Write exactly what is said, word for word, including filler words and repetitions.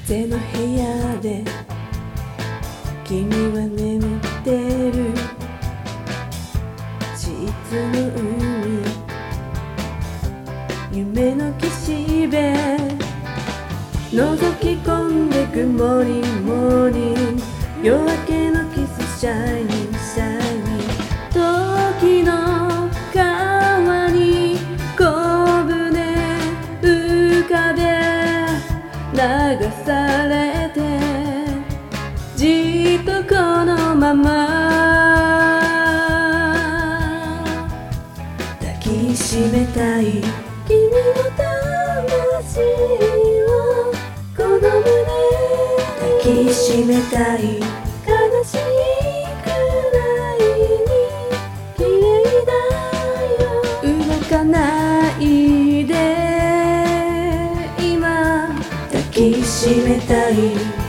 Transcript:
風の部屋で君は眠ってる。シーツの海、夢の岸辺、覗き込んでくモーニングモーニング、夜明けのキスシャイニングシャイニング。時の川に小舟浮かべ流されて、じっとこのまま抱きしめたい。君の魂をこの胸抱きしめたい。悲しいくらいに綺麗だよ。動かないで今抱きしめたい。